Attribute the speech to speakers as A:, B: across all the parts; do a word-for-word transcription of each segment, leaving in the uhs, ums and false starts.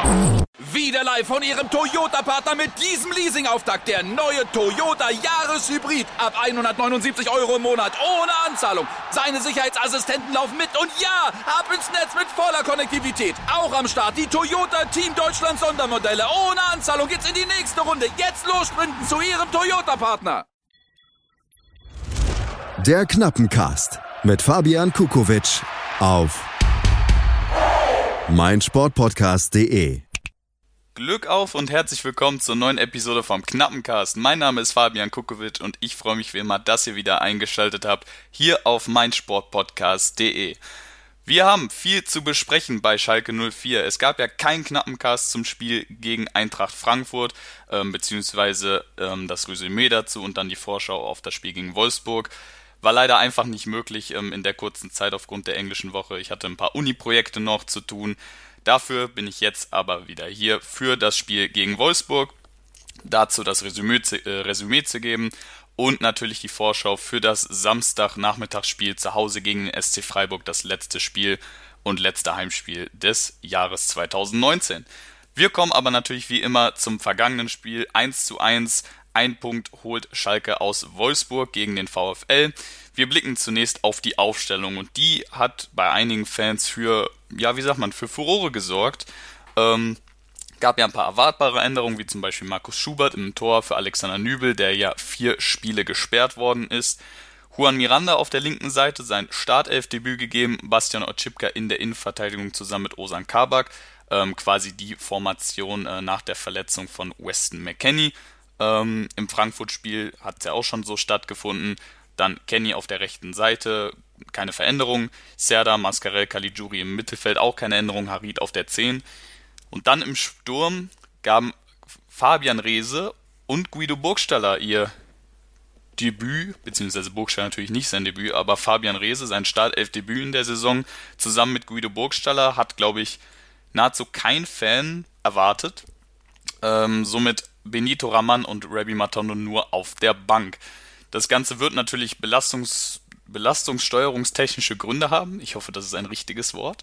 A: Wieder live von Ihrem Toyota-Partner mit diesem Leasing-Auftakt. Der neue Toyota Jahreshybrid. Ab hundertneunundsiebzig Euro im Monat. Ohne Anzahlung. Seine Sicherheitsassistenten laufen mit. Und ja, ab ins Netz mit voller Konnektivität. Auch am Start die Toyota Team Deutschland Sondermodelle. Ohne Anzahlung geht's in die nächste Runde. Jetzt los sprinten zu Ihrem Toyota-Partner.
B: Der Knappencast mit Fabian Kukowitsch auf meinsportpodcast punkt de.
C: Glück auf und herzlich willkommen zur neuen Episode vom Knappencast. Mein Name ist Fabian Kukowitsch und ich freue mich wie immer, dass ihr wieder eingeschaltet habt hier auf meinsportpodcast punkt de. Wir haben viel zu besprechen bei Schalke null vier. Es gab ja keinen Knappencast zum Spiel gegen Eintracht Frankfurt, ähm, beziehungsweise ähm, das Resümee dazu und dann die Vorschau auf das Spiel gegen Wolfsburg. War leider einfach nicht möglich ähm, in der kurzen Zeit aufgrund der englischen Woche. Ich hatte ein paar Uni-Projekte noch zu tun. Dafür bin ich jetzt aber wieder hier für das Spiel gegen Wolfsburg. Dazu das Resümee zu, äh, Resümee zu geben und natürlich die Vorschau für das Samstagnachmittagsspiel zu Hause gegen den S C Freiburg. Das letzte Spiel und letzte Heimspiel des Jahres zweitausendneunzehn. Wir kommen aber natürlich wie immer zum vergangenen Spiel eins zu eins. Ein Punkt holt Schalke aus Wolfsburg gegen den VfL. Wir blicken zunächst auf die Aufstellung und die hat bei einigen Fans für, ja wie sagt man, für Furore gesorgt. Ähm, gab ja ein paar erwartbare Änderungen, wie zum Beispiel Markus Schubert im Tor für Alexander Nübel, der ja vier Spiele gesperrt worden ist. Juan Miranda auf der linken Seite sein Startelfdebüt gegeben, Bastian Oczipka in der Innenverteidigung zusammen mit Ozan Kabak, ähm, quasi die Formation äh, nach der Verletzung von Weston McKennie. Ähm, Im Frankfurt-Spiel hat es ja auch schon so stattgefunden. Dann Kenny auf der rechten Seite, keine Veränderung. Serdar, Mascarell, Caligiuri im Mittelfeld, auch keine Änderung. Harit auf der zehn. Und dann im Sturm gaben Fabian Reese und Guido Burgstaller ihr Debüt, beziehungsweise Burgstaller natürlich nicht sein Debüt, aber Fabian Reese sein Startelfdebüt in der Saison zusammen mit Guido Burgstaller hat, glaube ich, nahezu kein Fan erwartet. Ähm, somit Benito Raman und Rabbi Matondo nur auf der Bank. Das Ganze wird natürlich Belastungs- belastungssteuerungstechnische Gründe haben. Ich hoffe, das ist ein richtiges Wort.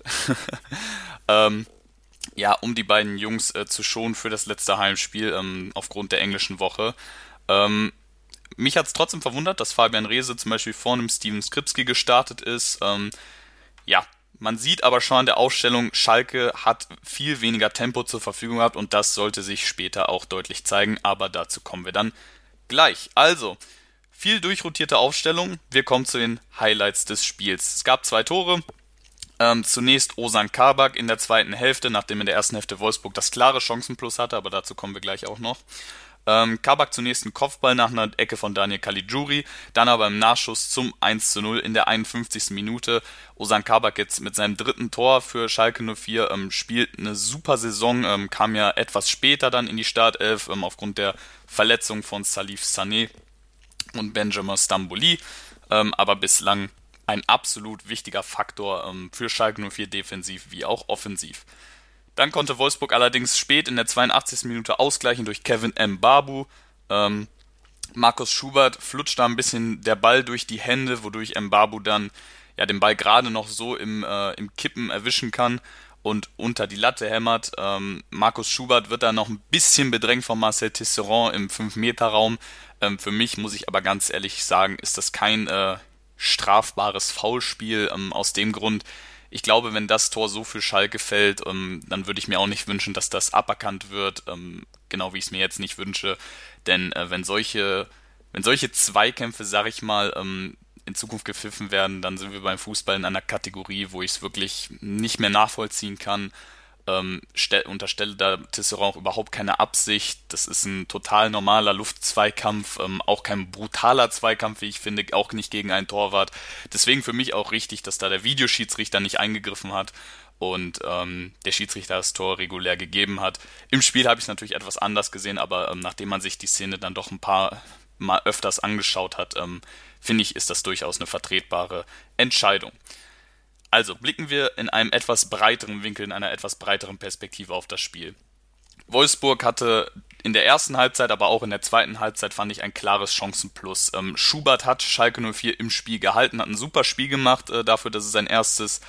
C: ähm, ja, um die beiden Jungs äh, zu schonen für das letzte Heimspiel ähm, aufgrund der englischen Woche. Ähm, mich hat es trotzdem verwundert, dass Fabian Reese zum Beispiel vor einem Steven Skripski gestartet ist. Ähm, ja, Man sieht aber schon an der Aufstellung, Schalke hat viel weniger Tempo zur Verfügung gehabt und das sollte sich später auch deutlich zeigen, aber dazu kommen wir dann gleich. Also, viel durchrotierte Aufstellung, wir kommen zu den Highlights des Spiels. Es gab zwei Tore, ähm, zunächst Ozan Kabak in der zweiten Hälfte, nachdem in der ersten Hälfte Wolfsburg das klare Chancenplus hatte, aber dazu kommen wir gleich auch noch. Ähm, Kabak zunächst einen Kopfball nach einer Ecke von Daniel Caligiuri, dann aber im Nachschuss zum eins zu null in der einundfünfzigsten Minute. Ozan Kabak jetzt mit seinem dritten Tor für Schalke null vier ähm, spielt eine super Saison, ähm, kam ja etwas später dann in die Startelf ähm, aufgrund der Verletzung von Salif Sané und Benjamin Stambouli, ähm, aber bislang ein absolut wichtiger Faktor ähm, für Schalke null vier defensiv wie auch offensiv. Dann konnte Wolfsburg allerdings spät in der zweiundachtzigsten Minute ausgleichen durch Kevin Mbabu. Ähm, Markus Schubert flutscht da ein bisschen der Ball durch die Hände, wodurch Mbabu dann ja den Ball gerade noch so im, äh, im Kippen erwischen kann und unter die Latte hämmert. Ähm, Markus Schubert wird da noch ein bisschen bedrängt von Marcel Tisserand im fünf Meter Raum. Ähm, für mich, muss ich aber ganz ehrlich sagen, ist das kein äh, strafbares Foulspiel. Ähm, aus dem Grund, ich glaube, wenn das Tor so für Schalke fällt, ähm, dann würde ich mir auch nicht wünschen, dass das aberkannt wird, ähm, genau wie ich es mir jetzt nicht wünsche, denn äh, wenn solche wenn solche Zweikämpfe, sag ich mal, ähm, in Zukunft gepfiffen werden, dann sind wir beim Fußball in einer Kategorie, wo ich es wirklich nicht mehr nachvollziehen kann. Ähm, stell, unterstelle da Tisserand auch überhaupt keine Absicht. Das ist ein total normaler Luftzweikampf, ähm, auch kein brutaler Zweikampf, wie ich finde, auch nicht gegen einen Torwart. Deswegen für mich auch richtig, dass da der Videoschiedsrichter nicht eingegriffen hat und ähm, der Schiedsrichter das Tor regulär gegeben hat. Im Spiel habe ich es natürlich etwas anders gesehen, aber ähm, nachdem man sich die Szene dann doch ein paar Mal öfters angeschaut hat, ähm, finde ich, ist das durchaus eine vertretbare Entscheidung. Also blicken wir in einem etwas breiteren Winkel, in einer etwas breiteren Perspektive auf das Spiel. Wolfsburg hatte in der ersten Halbzeit, aber auch in der zweiten Halbzeit, fand ich, ein klares Chancenplus. Ähm, Schubert hat Schalke null vier im Spiel gehalten, hat ein super Spiel gemacht äh, dafür, dass es sein erstes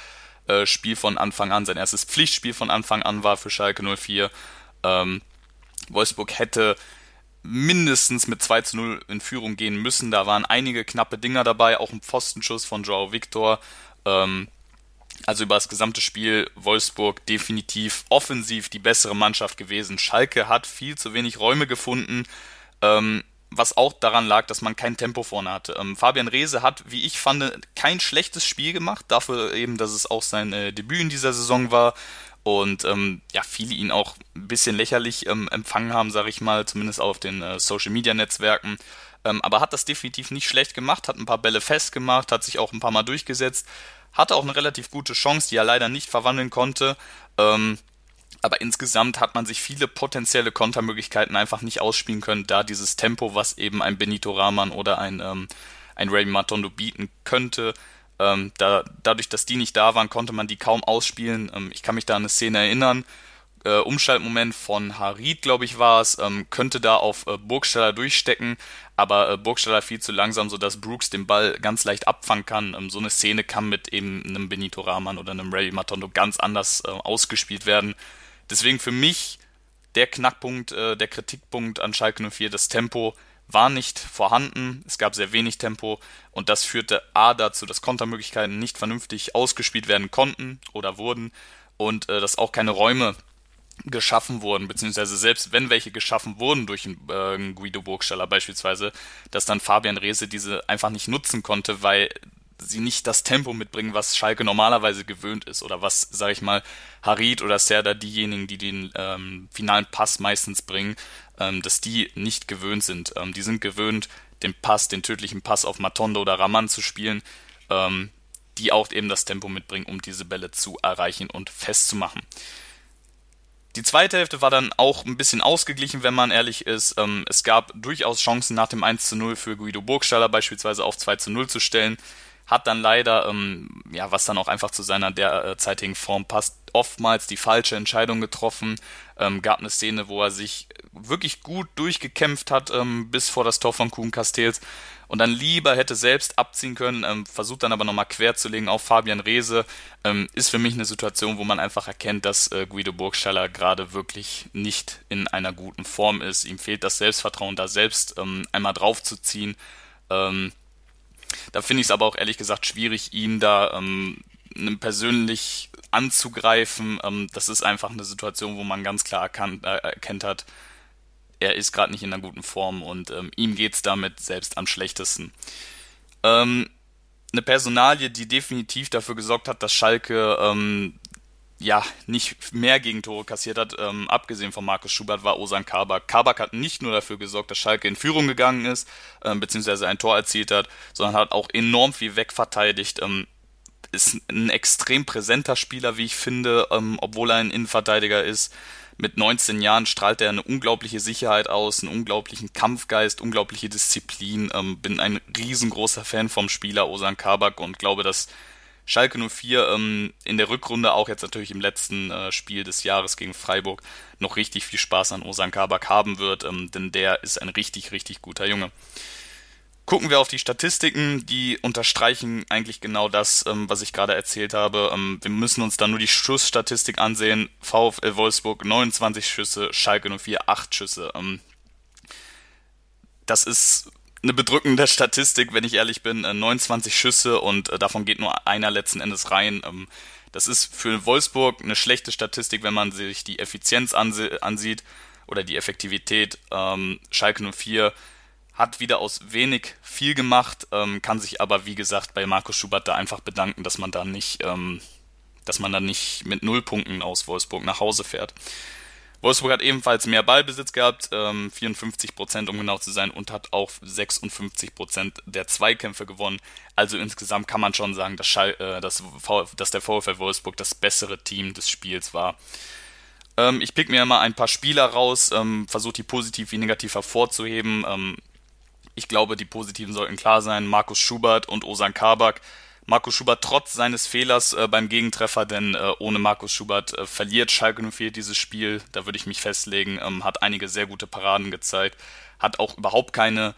C: äh, Spiel von Anfang an, sein erstes Pflichtspiel von Anfang an war für Schalke null vier. Ähm, Wolfsburg hätte mindestens mit zwei zu null in Führung gehen müssen. Da waren einige knappe Dinger dabei, auch ein Pfostenschuss von João Victor. Ähm, also über das gesamte Spiel Wolfsburg definitiv offensiv die bessere Mannschaft gewesen. Schalke hat viel zu wenig Räume gefunden, ähm, was auch daran lag, dass man kein Tempo vorne hatte. Ähm, Fabian Reese hat, wie ich fand, kein schlechtes Spiel gemacht, dafür eben, dass es auch sein äh, Debüt in dieser Saison war. Und ähm, ja, viele ihn auch ein bisschen lächerlich ähm, empfangen haben, sage ich mal, zumindest auf den äh, Social-Media-Netzwerken. Ähm, aber hat das definitiv nicht schlecht gemacht, hat ein paar Bälle festgemacht, hat sich auch ein paar Mal durchgesetzt, hatte auch eine relativ gute Chance, die er leider nicht verwandeln konnte. Ähm, aber insgesamt hat man sich viele potenzielle Kontermöglichkeiten einfach nicht ausspielen können, da dieses Tempo, was eben ein Benito Rahman oder ein, ähm, ein Remy Matondo bieten könnte, Ähm, da, dadurch, dass die nicht da waren, konnte man die kaum ausspielen. Ähm, ich kann mich da an eine Szene erinnern. Äh, Umschaltmoment von Harit, glaube ich, war es. Ähm, könnte da auf äh, Burgstaller durchstecken, aber äh, Burgstaller viel zu langsam, sodass Brooks den Ball ganz leicht abfangen kann. Ähm, so eine Szene kann mit eben einem Benito Rahman oder einem Remy Matondo ganz anders äh, ausgespielt werden. Deswegen für mich der Knackpunkt, äh, der Kritikpunkt an Schalke null vier, das Tempo war nicht vorhanden, es gab sehr wenig Tempo und das führte A dazu, dass Kontermöglichkeiten nicht vernünftig ausgespielt werden konnten oder wurden und äh, dass auch keine Räume geschaffen wurden, beziehungsweise selbst wenn welche geschaffen wurden durch äh, Guido Burgstaller beispielsweise, dass dann Fabian Reese diese einfach nicht nutzen konnte, weil sie nicht das Tempo mitbringen, was Schalke normalerweise gewöhnt ist oder was, sage ich mal, Harit oder Serdar, diejenigen, die den ähm, finalen Pass meistens bringen, ähm, dass die nicht gewöhnt sind. Ähm, die sind gewöhnt, den Pass, den tödlichen Pass auf Matondo oder Rahman zu spielen, ähm, die auch eben das Tempo mitbringen, um diese Bälle zu erreichen und festzumachen. Die zweite Hälfte war dann auch ein bisschen ausgeglichen, wenn man ehrlich ist. Ähm, es gab durchaus Chancen nach dem eins zu null für Guido Burgstaller beispielsweise auf zwei zu null zu stellen. Hat dann leider, ähm, ja, was dann auch einfach zu seiner derzeitigen Form passt, oftmals die falsche Entscheidung getroffen. Ähm, gab eine Szene, wo er sich wirklich gut durchgekämpft hat, ähm, bis vor das Tor von Kuhn Castells und dann lieber hätte selbst abziehen können, ähm, versucht dann aber nochmal quer zu legen auf Fabian Reese. Ähm, ist für mich eine Situation, wo man einfach erkennt, dass äh, Guido Burgstaller gerade wirklich nicht in einer guten Form ist. Ihm fehlt das Selbstvertrauen, da selbst ähm, einmal drauf zu ziehen. Ähm, Da finde ich es aber auch ehrlich gesagt schwierig, ihn da ähm, persönlich anzugreifen. Ähm, das ist einfach eine Situation, wo man ganz klar erkannt, äh, erkennt hat, er ist gerade nicht in einer guten Form und ähm, ihm geht es damit selbst am schlechtesten. Ähm, eine Personalie, die definitiv dafür gesorgt hat, dass Schalke ähm, ja nicht mehr Gegentore kassiert hat, ähm, abgesehen von Markus Schubert, war Ozan Kabak. Kabak hat nicht nur dafür gesorgt, dass Schalke in Führung gegangen ist, ähm, beziehungsweise ein Tor erzielt hat, sondern hat auch enorm viel wegverteidigt. Ähm, ist ein extrem präsenter Spieler, wie ich finde, ähm, obwohl er ein Innenverteidiger ist. Mit neunzehn Jahren strahlt er eine unglaubliche Sicherheit aus, einen unglaublichen Kampfgeist, unglaubliche Disziplin. Ähm, bin ein riesengroßer Fan vom Spieler Ozan Kabak und glaube, dass Schalke null vier ähm, in der Rückrunde, auch jetzt natürlich im letzten äh, Spiel des Jahres gegen Freiburg, noch richtig viel Spaß an Ozan Kabak haben wird, ähm, denn der ist ein richtig, richtig guter Junge. Gucken wir auf die Statistiken, die unterstreichen eigentlich genau das, ähm, was ich gerade erzählt habe. Ähm, wir müssen uns dann nur die Schussstatistik ansehen. VfL Wolfsburg neunundzwanzig Schüsse, Schalke null vier acht Schüsse. Ähm, das ist eine bedrückende Statistik, wenn ich ehrlich bin. Äh, neunundzwanzig Schüsse und äh, davon geht nur einer letzten Endes rein. Ähm, das ist für Wolfsburg eine schlechte Statistik, wenn man sich die Effizienz anse- ansieht oder die Effektivität. Ähm, Schalke null vier hat wieder aus wenig viel gemacht, ähm, kann sich aber, wie gesagt, bei Markus Schubert da einfach bedanken, dass man da nicht, ähm, dass man da nicht mit null Punkten aus Wolfsburg nach Hause fährt. Wolfsburg hat ebenfalls mehr Ballbesitz gehabt, ähm, vierundfünfzig Prozent um genau zu sein, und hat auch sechsundfünfzig Prozent der Zweikämpfe gewonnen. Also insgesamt kann man schon sagen, dass, Schal- äh, dass, v- dass der VfL Wolfsburg das bessere Team des Spiels war. Ähm, ich pick mir mal ein paar Spieler raus, ähm, versuche die positiv wie negativ hervorzuheben. Ähm, Ich glaube, die Positiven sollten klar sein. Markus Schubert und Ozan Kabak. Markus Schubert trotz seines Fehlers äh, beim Gegentreffer, denn äh, ohne Markus Schubert äh, verliert Schalke null vier dieses Spiel. Da würde ich mich festlegen. Ähm, hat einige sehr gute Paraden gezeigt. Hat auch überhaupt keine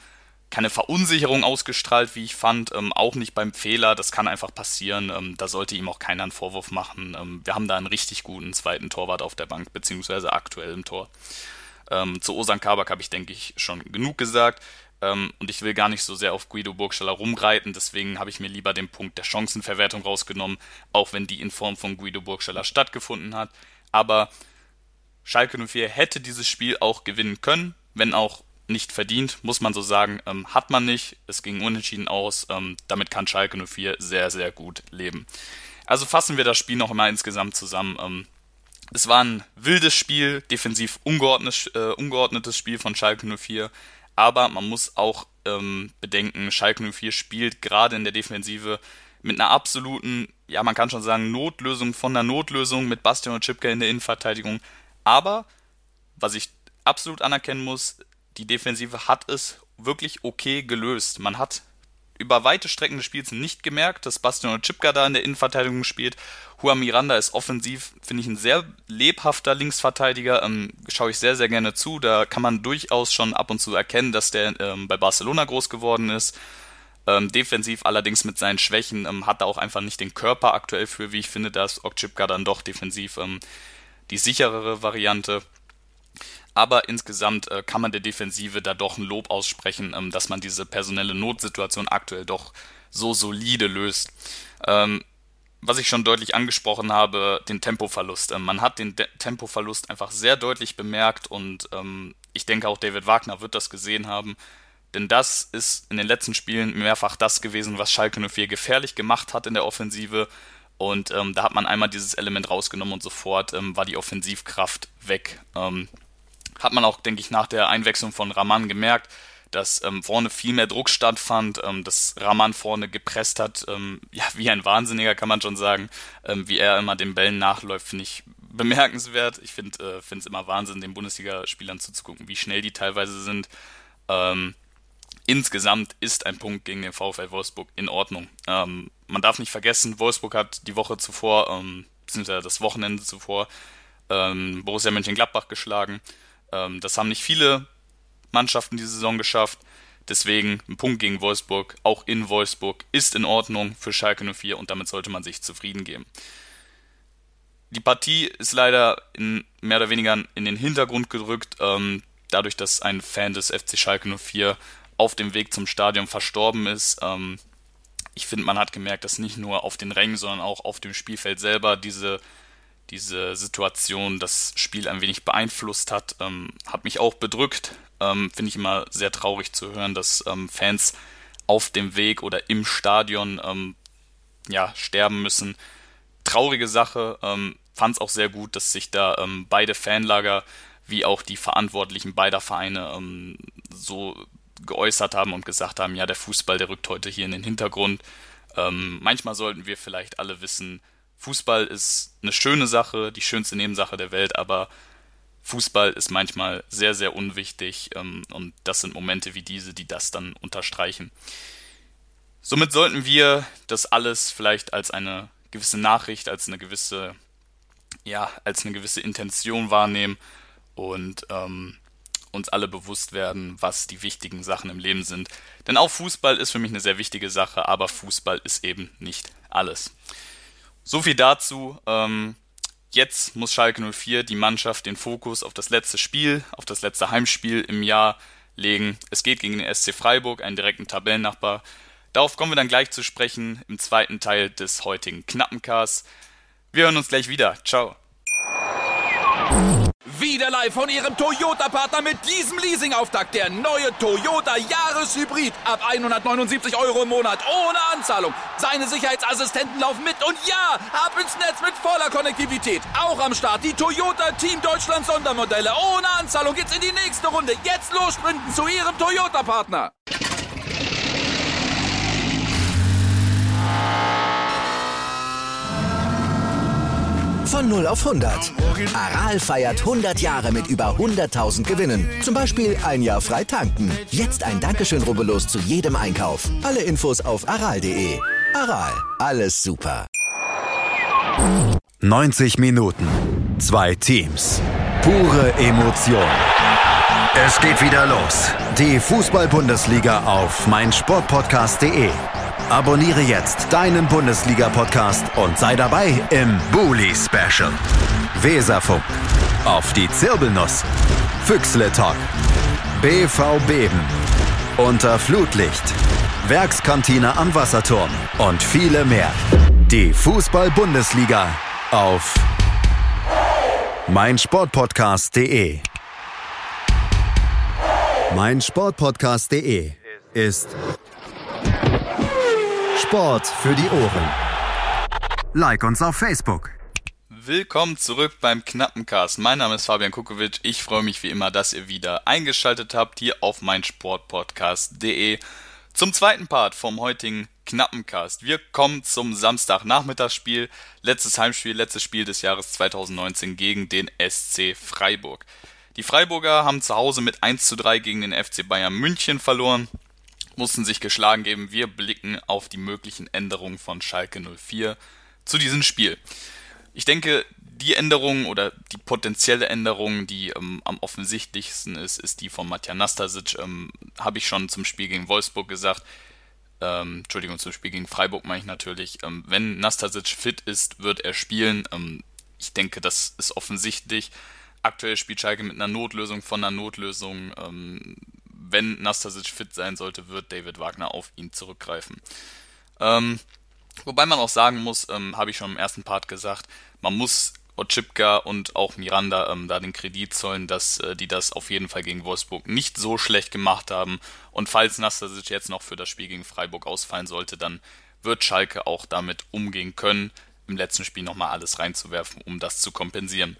C: keine Verunsicherung ausgestrahlt, wie ich fand, ähm, auch nicht beim Fehler, das kann einfach passieren, ähm, da sollte ihm auch keiner einen Vorwurf machen. Ähm, wir haben da einen richtig guten zweiten Torwart auf der Bank, beziehungsweise aktuell im Tor. Ähm, zu Ozan Kabak habe ich, denke ich, schon genug gesagt, ähm, und ich will gar nicht so sehr auf Guido Burgstaller rumreiten, deswegen habe ich mir lieber den Punkt der Chancenverwertung rausgenommen, auch wenn die in Form von Guido Burgstaller stattgefunden hat, aber Schalke null vier hätte dieses Spiel auch gewinnen können, wenn auch nicht verdient, muss man so sagen, ähm, hat man nicht, es ging unentschieden aus, ähm, damit kann Schalke null vier sehr, sehr gut leben. Also fassen wir das Spiel noch mal insgesamt zusammen. Ähm, es war ein wildes Spiel, defensiv ungeordnet, äh, ungeordnetes Spiel von Schalke null vier, aber man muss auch ähm, bedenken, Schalke null vier spielt gerade in der Defensive mit einer absoluten, ja man kann schon sagen, Notlösung von der Notlösung mit Bastian Oczipka in der Innenverteidigung, aber was ich absolut anerkennen muss, die Defensive hat es wirklich okay gelöst. Man hat über weite Strecken des Spiels nicht gemerkt, dass Bastian Oczipka da in der Innenverteidigung spielt. Juan Miranda ist offensiv, finde ich, ein sehr lebhafter Linksverteidiger. Ähm, schaue ich sehr, sehr gerne zu. Da kann man durchaus schon ab und zu erkennen, dass der ähm, bei Barcelona groß geworden ist. Ähm, defensiv allerdings mit seinen Schwächen ähm, hat er auch einfach nicht den Körper aktuell für, wie ich finde, dass Oczipka dann doch defensiv ähm, die sicherere Variante. Aber insgesamt äh, kann man der Defensive da doch ein Lob aussprechen, ähm, dass man diese personelle Notsituation aktuell doch so solide löst. Ähm, was ich schon deutlich angesprochen habe, den Tempoverlust. Ähm, man hat den De- Tempoverlust einfach sehr deutlich bemerkt und ähm, ich denke auch David Wagner wird das gesehen haben. Denn das ist in den letzten Spielen mehrfach das gewesen, was Schalke null vier gefährlich gemacht hat in der Offensive. Und ähm, da hat man einmal dieses Element rausgenommen und sofort ähm, war die Offensivkraft weg. Ähm, Hat man auch, denke ich, nach der Einwechslung von Rahman gemerkt, dass ähm, vorne viel mehr Druck stattfand, ähm, dass Rahman vorne gepresst hat, ähm, ja, wie ein Wahnsinniger kann man schon sagen, ähm, wie er immer den Bällen nachläuft, finde ich bemerkenswert. Ich finde es äh, immer Wahnsinn, den Bundesligaspielern zuzugucken, wie schnell die teilweise sind. Ähm, insgesamt ist ein Punkt gegen den VfL Wolfsburg in Ordnung. Ähm, man darf nicht vergessen, Wolfsburg hat die Woche zuvor, ähm, beziehungsweise das Wochenende zuvor, ähm, Borussia Mönchengladbach geschlagen. Das haben nicht viele Mannschaften diese Saison geschafft. Deswegen ein Punkt gegen Wolfsburg, auch in Wolfsburg, ist in Ordnung für Schalke null vier und damit sollte man sich zufrieden geben. Die Partie ist leider in, mehr oder weniger in den Hintergrund gerückt, ähm, dadurch, dass ein Fan des F C Schalke null vier auf dem Weg zum Stadion verstorben ist. Ähm, ich finde, man hat gemerkt, dass nicht nur auf den Rängen, sondern auch auf dem Spielfeld selber diese diese Situation das Spiel ein wenig beeinflusst hat, ähm, hat mich auch bedrückt. Ähm, finde ich immer sehr traurig zu hören, dass ähm, Fans auf dem Weg oder im Stadion ähm, ja, sterben müssen. Traurige Sache. Ähm, fand es auch sehr gut, dass sich da ähm, beide Fanlager wie auch die Verantwortlichen beider Vereine ähm, so geäußert haben und gesagt haben, ja, der Fußball, der rückt heute hier in den Hintergrund. Ähm, manchmal sollten wir vielleicht alle wissen, Fußball ist eine schöne Sache, die schönste Nebensache der Welt, aber Fußball ist manchmal sehr, sehr unwichtig ähm, und das sind Momente wie diese, die das dann unterstreichen. Somit sollten wir das alles vielleicht als eine gewisse Nachricht, als eine gewisse, ja, als eine gewisse Intention wahrnehmen und ähm, uns alle bewusst werden, was die wichtigen Sachen im Leben sind. Denn auch Fußball ist für mich eine sehr wichtige Sache, aber Fußball ist eben nicht alles. So viel dazu. Ähm, jetzt muss Schalke null vier die Mannschaft den Fokus auf das letzte Spiel, auf das letzte Heimspiel im Jahr legen. Es geht gegen den S C Freiburg, einen direkten Tabellennachbar. Darauf kommen wir dann gleich zu sprechen im zweiten Teil des heutigen Knappencasts. Wir hören uns gleich wieder. Ciao.
A: Wieder live von Ihrem Toyota-Partner mit diesem Leasing-Auftakt. Der neue Toyota Jahreshybrid. Ab hundertneunundsiebzig Euro im Monat. Ohne Anzahlung. Seine Sicherheitsassistenten laufen mit. Und ja, ab ins Netz mit voller Konnektivität. Auch am Start die Toyota Team Deutschland Sondermodelle. Ohne Anzahlung geht's in die nächste Runde. Jetzt los sprinten zu Ihrem Toyota-Partner.
D: Von null auf hundert. Aral feiert hundert Jahre mit über hunderttausend Gewinnen. Zum Beispiel ein Jahr frei tanken. Jetzt ein Dankeschön, rubbellos zu jedem Einkauf. Alle Infos auf aral punkt de. Aral, alles super.
B: neunzig Minuten. Zwei Teams. Pure Emotion. Es geht wieder los. Die Fußball-Bundesliga auf meinsportpodcast punkt de. Abonniere jetzt deinen Bundesliga-Podcast und sei dabei im Bully-Special. Weserfunk. Auf die Zirbelnuss. Füchsle Talk. B V Beben. Unter Flutlicht. Werkskantine am Wasserturm. Und viele mehr. Die Fußball-Bundesliga auf meinsportpodcast punkt de. meinsportpodcast punkt de ist Sport für die Ohren. Like uns auf Facebook.
C: Willkommen zurück beim Knappencast. Mein Name ist Fabian Kukovic. Ich freue mich wie immer, dass ihr wieder eingeschaltet habt hier auf meinsportpodcast punkt de zum zweiten Part vom heutigen Knappencast. Wir kommen zum Samstagnachmittagsspiel. Letztes Heimspiel, letztes Spiel des Jahres zweitausendneunzehn gegen den S C Freiburg. Die Freiburger haben zu Hause mit eins zu drei gegen den F C Bayern München verloren, mussten sich geschlagen geben. Wir blicken auf die möglichen Änderungen von Schalke null vier zu diesem Spiel. Ich denke, die Änderung oder die potenzielle Änderung, die ähm, am offensichtlichsten ist, ist die von Matija Nastasic. Ähm, habe ich schon zum Spiel gegen Wolfsburg gesagt. Ähm, Entschuldigung, zum Spiel gegen Freiburg meine ich natürlich. Ähm, wenn Nastasic fit ist, wird er spielen. Ähm, ich denke, das ist offensichtlich. Aktuell spielt Schalke mit einer Notlösung von einer Notlösung. Ähm, wenn Nastasic fit sein sollte, wird David Wagner auf ihn zurückgreifen. Ähm, wobei man auch sagen muss, ähm, habe ich schon im ersten Part gesagt, man muss Oczipka und auch Miranda ähm, da den Kredit zollen, dass äh, die das auf jeden Fall gegen Wolfsburg nicht so schlecht gemacht haben. Und falls Nastasic jetzt noch für das Spiel gegen Freiburg ausfallen sollte, dann wird Schalke auch damit umgehen können, im letzten Spiel nochmal alles reinzuwerfen, um das zu kompensieren.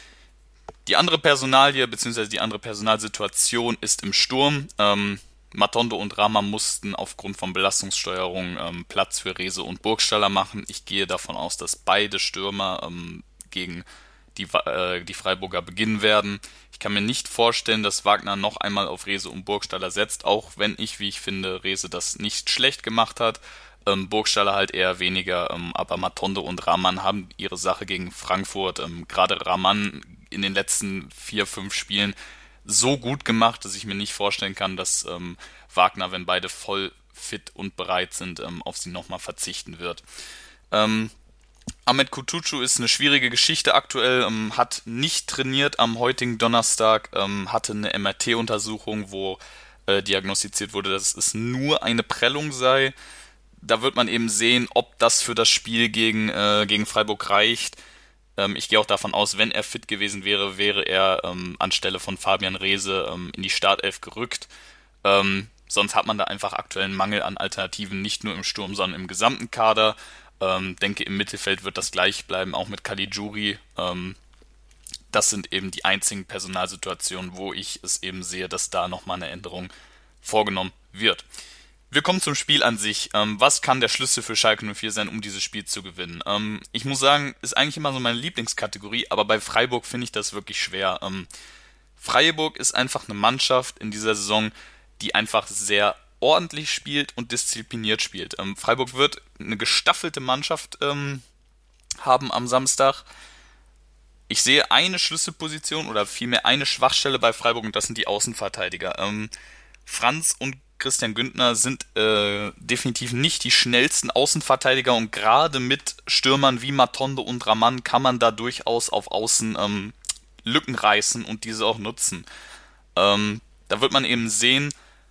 C: Die andere Personalie bzw. die andere Personalsituation ist im Sturm. Ähm, Matondo und Rahman mussten aufgrund von Belastungssteuerung ähm, Platz für Rehse und Burgstaller machen. Ich gehe davon aus, dass beide Stürmer ähm, gegen die, äh, die Freiburger beginnen werden. Ich kann mir nicht vorstellen, dass Wagner noch einmal auf Rehse und Burgstaller setzt, auch wenn ich, wie ich finde, Rehse das nicht schlecht gemacht hat. Ähm, Burgstaller halt eher weniger, ähm, aber Matondo und Rahman haben ihre Sache gegen Frankfurt, ähm, gerade Rahman in den letzten vier, fünf Spielen so gut gemacht, dass ich mir nicht vorstellen kann, dass ähm, Wagner, wenn beide voll fit und bereit sind, ähm, auf sie nochmal verzichten wird. Ähm, Ahmed Kutucu ist eine schwierige Geschichte aktuell, ähm, hat nicht trainiert am heutigen Donnerstag, ähm, hatte eine M R T-Untersuchung, wo äh, diagnostiziert wurde, dass es nur eine Prellung sei. Da wird man eben sehen, ob das für das Spiel gegen, äh, gegen Freiburg reicht. Ähm, ich gehe auch davon aus, wenn er fit gewesen wäre, wäre er ähm, anstelle von Fabian Rehse ähm, in die Startelf gerückt. Ähm, sonst hat man da einfach aktuell einen Mangel an Alternativen, nicht nur im Sturm, sondern im gesamten Kader. Ähm, denke, im Mittelfeld wird das gleich bleiben, auch mit Caligiuri. Ähm, das sind eben die einzigen Personalsituationen, wo ich es eben sehe, dass da nochmal eine Änderung vorgenommen wird. Wir kommen zum Spiel an sich. Ähm, was kann der Schlüssel für Schalke null vier sein, um dieses Spiel zu gewinnen? Ähm, ich muss sagen, ist eigentlich immer so meine Lieblingskategorie, aber bei Freiburg finde ich das wirklich schwer. Ähm, Freiburg ist einfach eine Mannschaft in dieser Saison, die einfach sehr ordentlich spielt und diszipliniert spielt. Ähm, Freiburg wird eine gestaffelte Mannschaft ähm, haben am Samstag. Ich sehe eine Schlüsselposition oder vielmehr eine Schwachstelle bei Freiburg und das sind die Außenverteidiger. Ähm, Franz und Christian Güntner sind äh, definitiv nicht die schnellsten Außenverteidiger und gerade mit Stürmern wie Matondo und Rahman kann man da durchaus auf Außen ähm, Lücken reißen und diese auch nutzen. Ähm, da wird man eben sehen,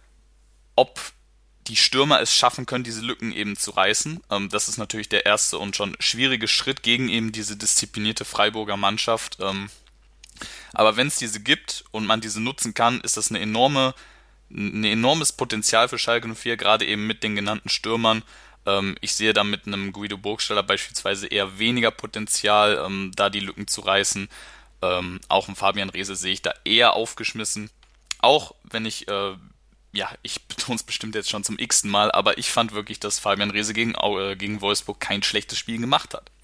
C: ob die Stürmer es schaffen können, diese Lücken eben zu reißen. Ähm, das ist natürlich der erste und schon schwierige Schritt gegen eben diese disziplinierte Freiburger Mannschaft. Ähm, aber wenn es diese gibt und man diese nutzen kann, ist das eine enorme ein enormes Potenzial für Schalke null vier, gerade eben mit den genannten Stürmern. Ähm, ich sehe da mit einem Guido Burgstaller beispielsweise eher weniger Potenzial, ähm, da die Lücken zu reißen. Ähm, auch einen Fabian Rehse sehe ich da eher aufgeschmissen. Auch wenn ich, äh, ja, ich betone es bestimmt jetzt schon zum x-ten Mal, aber ich fand wirklich, dass Fabian Rehse gegen, äh, gegen Wolfsburg kein schlechtes Spiel gemacht hat.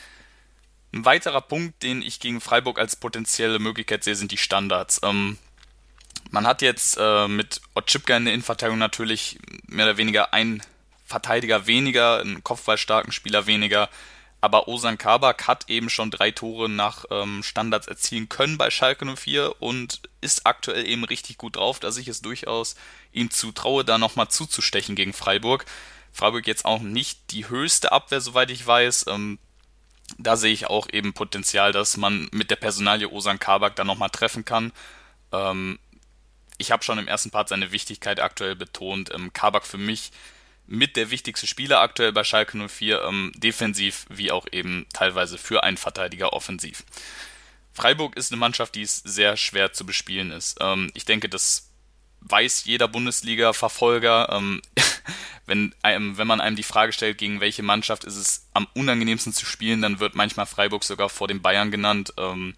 C: Ein weiterer Punkt, den ich gegen Freiburg als potenzielle Möglichkeit sehe, sind die Standards. Ähm, Man hat jetzt äh, mit Oczipka in der Innenverteidigung natürlich mehr oder weniger einen Verteidiger weniger, einen kopfballstarken Spieler weniger. Aber Ozan Kabak hat eben schon drei Tore nach ähm, Standards erzielen können bei Schalke null vier und ist aktuell eben richtig gut drauf, dass ich es durchaus ihm zutraue, da nochmal zuzustechen gegen Freiburg. Freiburg jetzt auch nicht die höchste Abwehr, soweit ich weiß. Ähm, da sehe ich auch eben Potenzial, dass man mit der Personalie Ozan Kabak dann nochmal treffen kann. Ähm, ich habe schon im ersten Part seine Wichtigkeit aktuell betont. Ähm, Kabak für mich mit der wichtigste Spieler aktuell bei Schalke null vier, ähm, defensiv wie auch eben teilweise für einen Verteidiger offensiv. Freiburg ist eine Mannschaft, die es sehr schwer zu bespielen ist. Ähm, ich denke, das weiß jeder Bundesliga-Verfolger. Ähm, wenn, einem, wenn man einem die Frage stellt, gegen welche Mannschaft ist es am unangenehmsten zu spielen, dann wird manchmal Freiburg sogar vor den Bayern genannt. Ähm,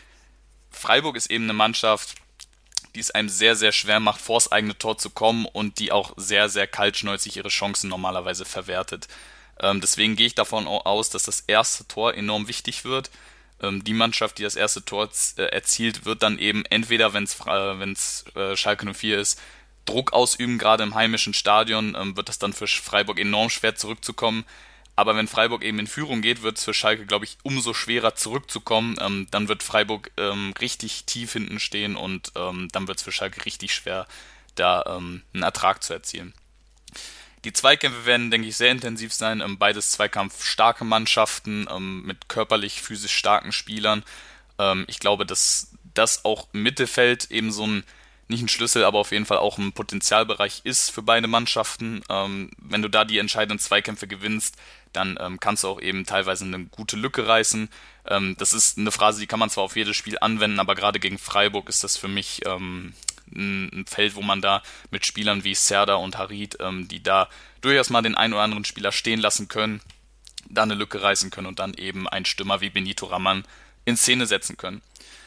C: Freiburg ist eben eine Mannschaft, die es einem sehr, sehr schwer macht, vors eigene Tor zu kommen und die auch sehr, sehr kaltschnäuzig ihre Chancen normalerweise verwertet. Ähm, deswegen gehe ich davon aus, dass das erste Tor enorm wichtig wird. Ähm, die Mannschaft, die das erste Tor äh, erzielt, wird dann eben entweder, wenn es äh, wenn's, äh, Schalke null vier ist, Druck ausüben, gerade im heimischen Stadion, ähm, wird das dann für Freiburg enorm schwer zurückzukommen. Aber wenn Freiburg eben in Führung geht, wird es für Schalke, glaube ich, umso schwerer zurückzukommen. Ähm, dann wird Freiburg ähm, richtig tief hinten stehen und ähm, dann wird es für Schalke richtig schwer, da ähm, einen Ertrag zu erzielen. Die Zweikämpfe werden, denke ich, sehr intensiv sein. Ähm, beides zweikampfstarke Mannschaften ähm, mit körperlich, physisch starken Spielern. Ähm, ich glaube, dass das auch im Mittelfeld eben so ein nicht ein Schlüssel, aber auf jeden Fall auch ein Potenzialbereich ist für beide Mannschaften. Ähm, wenn du da die entscheidenden Zweikämpfe gewinnst, dann ähm, kannst du auch eben teilweise eine gute Lücke reißen. Ähm, das ist eine Phrase, die kann man zwar auf jedes Spiel anwenden, aber gerade gegen Freiburg ist das für mich ähm, ein, ein Feld, wo man da mit Spielern wie Serdar und Harit, ähm, die da durchaus mal den einen oder anderen Spieler stehen lassen können, da eine Lücke reißen können und dann eben einen Stürmer wie Benito Raman in Szene setzen können.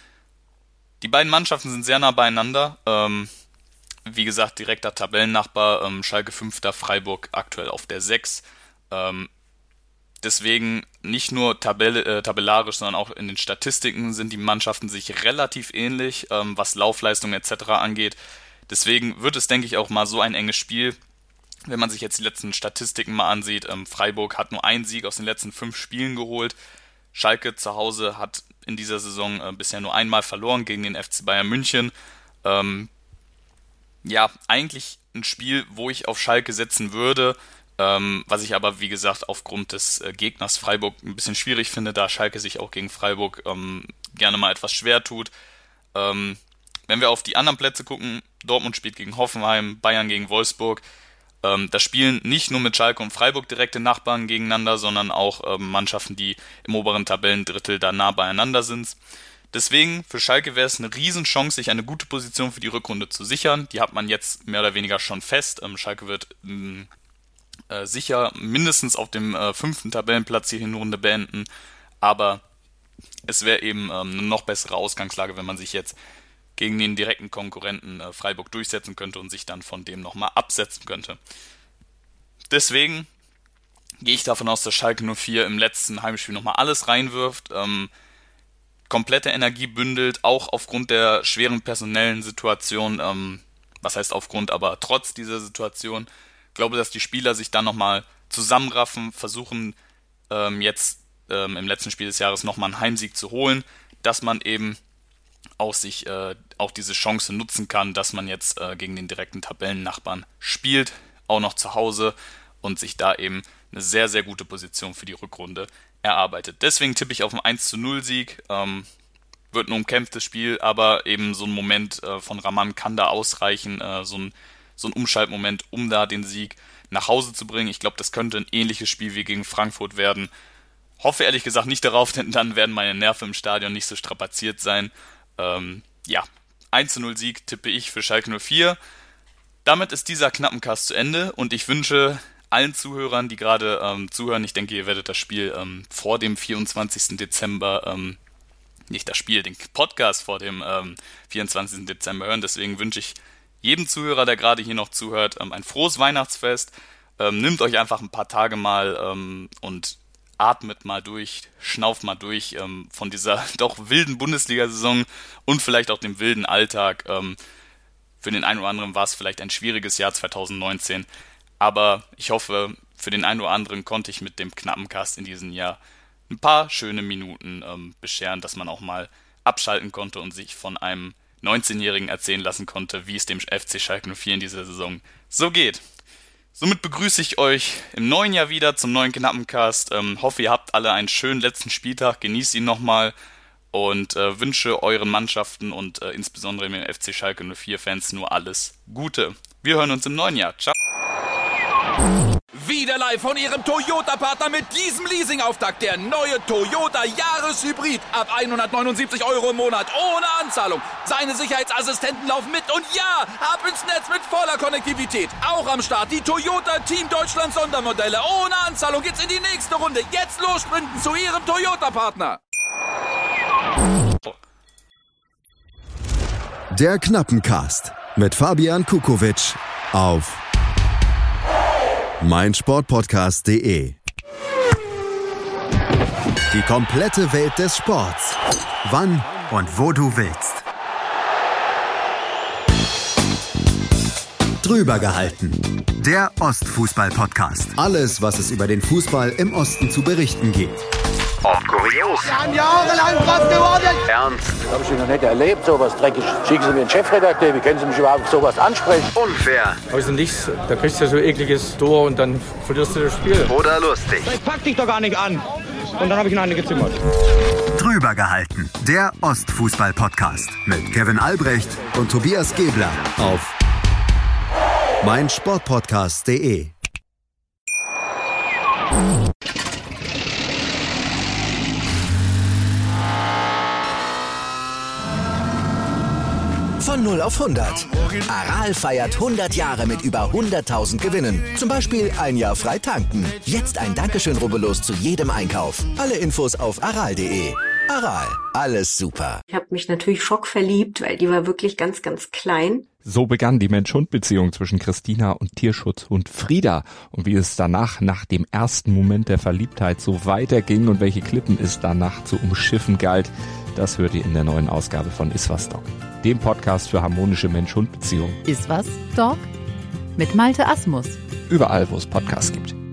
C: Die beiden Mannschaften sind sehr nah beieinander. Ähm, wie gesagt, direkter Tabellennachbar, ähm, Schalke fünfter, Freiburg aktuell auf der sechs. Ähm, deswegen nicht nur tabell- äh, tabellarisch, sondern auch in den Statistiken sind die Mannschaften sich relativ ähnlich, ähm, was Laufleistung et cetera angeht. Deswegen wird es, denke ich, auch mal so ein enges Spiel. Wenn man sich jetzt die letzten Statistiken mal ansieht, ähm, Freiburg hat nur einen Sieg aus den letzten fünf Spielen geholt. Schalke zu Hause hat in dieser Saison äh, bisher nur einmal verloren gegen den F C Bayern München. Ähm, ja, eigentlich ein Spiel, wo ich auf Schalke setzen würde, ähm, was ich aber, wie gesagt, aufgrund des äh, Gegners Freiburg ein bisschen schwierig finde, da Schalke sich auch gegen Freiburg ähm, gerne mal etwas schwer tut. Ähm, wenn wir auf die anderen Plätze gucken, Dortmund spielt gegen Hoffenheim, Bayern gegen Wolfsburg. Ähm, da spielen nicht nur mit Schalke und Freiburg direkte Nachbarn gegeneinander, sondern auch ähm, Mannschaften, die im oberen Tabellendrittel da nah beieinander sind. Deswegen, für Schalke wäre es eine Riesenchance, sich eine gute Position für die Rückrunde zu sichern. Die hat man jetzt mehr oder weniger schon fest. Ähm, Schalke wird mh, äh, sicher mindestens auf dem äh, fünften Tabellenplatz die Hinrunde beenden. Aber es wäre eben ähm, eine noch bessere Ausgangslage, wenn man sich jetzt gegen den direkten Konkurrenten äh, Freiburg durchsetzen könnte und sich dann von dem nochmal absetzen könnte. Deswegen gehe ich davon aus, dass Schalke null vier im letzten Heimspiel nochmal alles reinwirft, ähm, komplette Energie bündelt, auch aufgrund der schweren personellen Situation, ähm, was heißt aufgrund, aber trotz dieser Situation, glaube, dass die Spieler sich dann nochmal zusammenraffen, versuchen ähm, jetzt ähm, im letzten Spiel des Jahres nochmal einen Heimsieg zu holen, dass man eben auch sich äh, auch diese Chance nutzen kann, dass man jetzt äh, gegen den direkten Tabellennachbarn spielt, auch noch zu Hause und sich da eben eine sehr, sehr gute Position für die Rückrunde erarbeitet. Deswegen tippe ich auf einen eins zu null Sieg. Ähm, wird ein umkämpftes Spiel, aber eben so ein Moment äh, von Raman kann da ausreichen, äh, so ein, so ein Umschaltmoment, um da den Sieg nach Hause zu bringen. Ich glaube, das könnte ein ähnliches Spiel wie gegen Frankfurt werden. Hoffe ehrlich gesagt nicht darauf, denn dann werden meine Nerven im Stadion nicht so strapaziert sein. Ähm, ja, eins zu null Sieg tippe ich für Schalke null vier. Damit ist dieser Knappencast zu Ende und ich wünsche allen Zuhörern, die gerade ähm, zuhören, ich denke, ihr werdet das Spiel ähm, vor dem vierundzwanzigsten Dezember, ähm, nicht das Spiel, den Podcast vor dem ähm, vierundzwanzigsten Dezember hören. Deswegen wünsche ich jedem Zuhörer, der gerade hier noch zuhört, ähm, ein frohes Weihnachtsfest. Ähm, nehmt euch einfach ein paar Tage mal ähm, und atmet mal durch, schnauft mal durch ähm, von dieser doch wilden Bundesliga-Saison und vielleicht auch dem wilden Alltag. Ähm, für den einen oder anderen war es vielleicht ein schwieriges Jahr zwanzig neunzehn, aber ich hoffe, für den einen oder anderen konnte ich mit dem Knappencast in diesem Jahr ein paar schöne Minuten ähm, bescheren, dass man auch mal abschalten konnte und sich von einem neunzehnjährigen erzählen lassen konnte, wie es dem F C Schalke null vier in dieser Saison so geht. Somit begrüße ich euch im neuen Jahr wieder zum neuen Knappencast. Ähm, hoffe, ihr habt alle einen schönen letzten Spieltag, genießt ihn nochmal und äh, wünsche euren Mannschaften und äh, insbesondere den F C Schalke null vier Fans nur alles Gute. Wir hören uns im neuen Jahr. Ciao.
A: Wieder live von Ihrem Toyota-Partner mit diesem Leasing-Auftakt. Der neue Toyota Jahreshybrid. Ab hundertneunundsiebzig Euro im Monat. Ohne Anzahlung. Seine Sicherheitsassistenten laufen mit. Und ja, ab ins Netz mit voller Konnektivität. Auch am Start die Toyota Team Deutschland Sondermodelle. Ohne Anzahlung geht's in die nächste Runde. Jetzt los sprinten zu Ihrem Toyota-Partner.
B: Der Knappencast mit Fabian Kukowitsch auf meinsportpodcast punkt de. Die komplette Welt des Sports. Wann und wo du willst. Drüber gehalten. Der Ostfußball-Podcast. Alles, was es über den Fußball im Osten zu berichten gibt. Ob kurios.
E: Wir haben jahrelang drauf gewartet.
B: Ernst.
F: Habe ich noch nicht erlebt, sowas Dreckiges. Schicken Sie mir einen Chefredakteur, wie können Sie mich überhaupt auf sowas ansprechen?
B: Unfair.
G: Aus dem Nichts, da kriegst du so ekliges Tor und dann verlierst du das Spiel.
B: Oder lustig.
E: Ich pack dich doch gar nicht an. Und dann habe ich ihn eine gezimmert.
B: Drüber gehalten. Der Ostfußball-Podcast mit Kevin Albrecht und Tobias Gebler auf meinsportpodcast punkt de.
D: Von null auf hundert. Aral feiert hundert Jahre mit über hunderttausend Gewinnen. Zum Beispiel ein Jahr frei tanken. Jetzt ein Dankeschön, rubbellos zu jedem Einkauf. Alle Infos auf aral punkt de. Aral, alles super.
H: Ich habe mich natürlich schockverliebt, weil die war wirklich ganz, ganz klein.
I: So begann die Mensch-Hund-Beziehung zwischen Christina und Tierschutzhund Frieda. Und wie es danach, nach dem ersten Moment der Verliebtheit, so weiterging und welche Klippen es danach zu umschiffen galt, das hört ihr in der neuen Ausgabe von Iswas Dog, dem Podcast für harmonische Mensch-Hund-Beziehungen.
J: Iswas Dog? Mit Malte Asmus.
I: Überall, wo es Podcasts gibt.